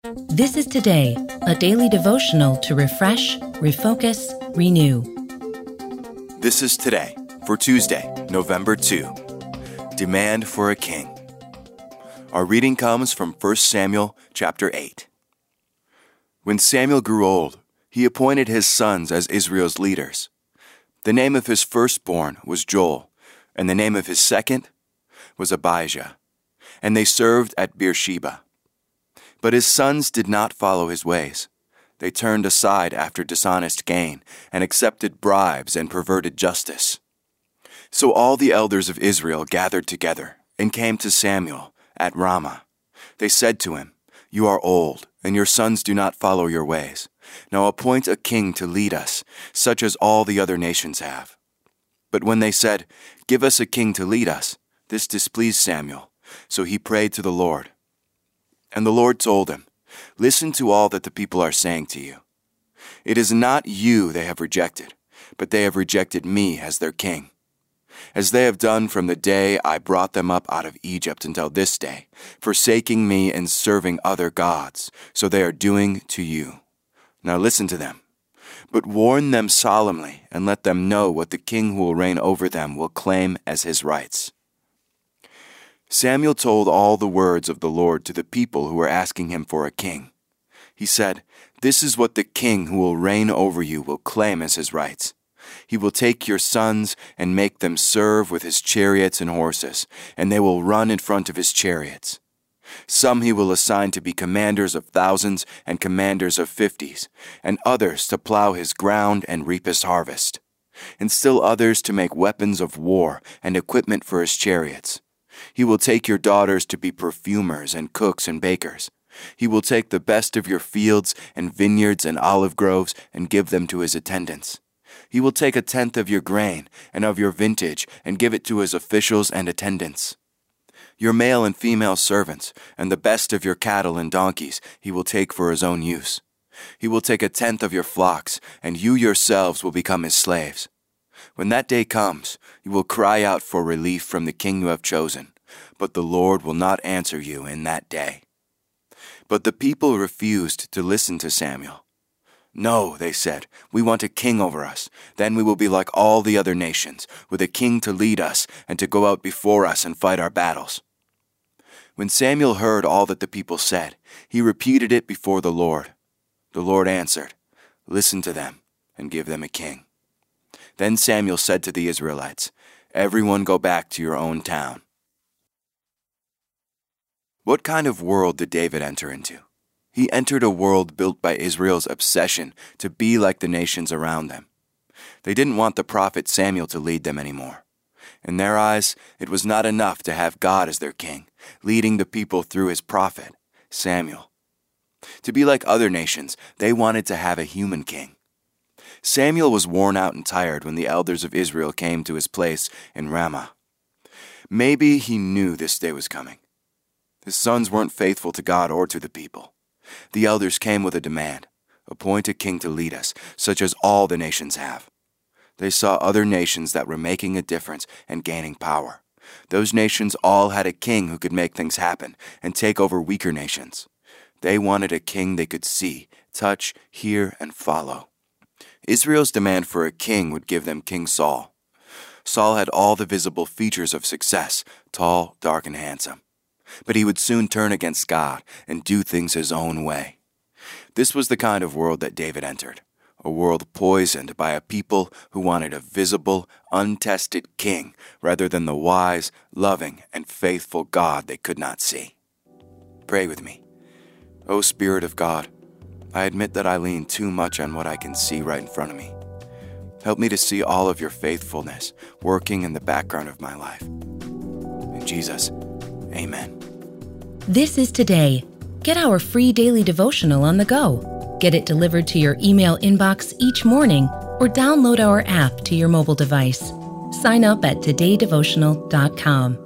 This is Today, a daily devotional to refresh, refocus, renew. This is Today for Tuesday, November 2. Demand for a king. Our reading comes from 1 Samuel chapter 8. When Samuel grew old, he appointed his sons as Israel's leaders. The name of his firstborn was Joel, and the name of his second was Abijah, and they served at Beersheba. But his sons did not follow his ways. They turned aside after dishonest gain and accepted bribes and perverted justice. So all the elders of Israel gathered together and came to Samuel at Ramah. They said to him, "You are old, and your sons do not follow your ways. Now appoint a king to lead us, such as all the other nations have." But when they said, "Give us a king to lead us," this displeased Samuel, so he prayed to the Lord. And the Lord told him, "Listen to all that the people are saying to you. It is not you they have rejected, but they have rejected me as their king, as they have done from the day I brought them up out of Egypt until this day, forsaking me and serving other gods, so they are doing to you. Now listen to them, but warn them solemnly and let them know what the king who will reign over them will claim as his rights." Samuel told all the words of the Lord to the people who were asking him for a king. He said, "This is what the king who will reign over you will claim as his rights. He will take your sons and make them serve with his chariots and horses, and they will run in front of his chariots. Some he will assign to be commanders of thousands and commanders of 50s, and others to plow his ground and reap his harvest, and still others to make weapons of war and equipment for his chariots. He will take your daughters to be perfumers and cooks and bakers. He will take the best of your fields and vineyards and olive groves and give them to his attendants. He will take 1/10 of your grain and of your vintage and give it to his officials and attendants. Your male and female servants and the best of your cattle and donkeys he will take for his own use. He will take 1/10 of your flocks, and you yourselves will become his slaves. When that day comes, you will cry out for relief from the king you have chosen, but the Lord will not answer you in that day." But the people refused to listen to Samuel. "No," they said, "we want a king over us. Then we will be like all the other nations, with a king to lead us and to go out before us and fight our battles." When Samuel heard all that the people said, he repeated it before the Lord. The Lord answered, "Listen to them and give them a king." Then Samuel said to the Israelites, "Everyone go back to your own town." What kind of world did David enter into? He entered a world built by Israel's obsession to be like the nations around them. They didn't want the prophet Samuel to lead them anymore. In their eyes, it was not enough to have God as their king, leading the people through his prophet, Samuel. To be like other nations, they wanted to have a human king. Samuel was worn out and tired when the elders of Israel came to his place in Ramah. Maybe he knew this day was coming. His sons weren't faithful to God or to the people. The elders came with a demand: appoint a king to lead us, such as all the nations have. They saw other nations that were making a difference and gaining power. Those nations all had a king who could make things happen and take over weaker nations. They wanted a king they could see, touch, hear, and follow. Israel's demand for a king would give them King Saul. Saul had all the visible features of success, tall, dark, and handsome. But he would soon turn against God and do things his own way. This was the kind of world that David entered, a world poisoned by a people who wanted a visible, untested king rather than the wise, loving, and faithful God they could not see. Pray with me. O Spirit of God, I admit that I lean too much on what I can see right in front of me. Help me to see all of your faithfulness working in the background of my life. In Jesus, amen. This is Today. Get our free daily devotional on the go. Get it delivered to your email inbox each morning or download our app to your mobile device. Sign up at todaydevotional.com.